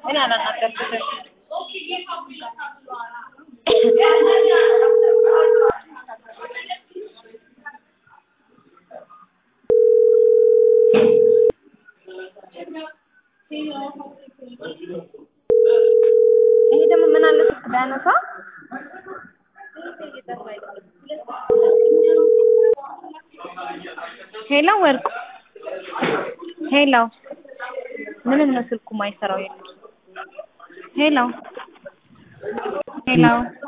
እኔ አላናገርኩትም። ይሄ ደግሞ ምን አለ ስልክ ቢያነሳ ሄሎ ወርቁ ሄሎ ምንም ነው ስልኩ ማይሰራው ሄሎ ሄሎ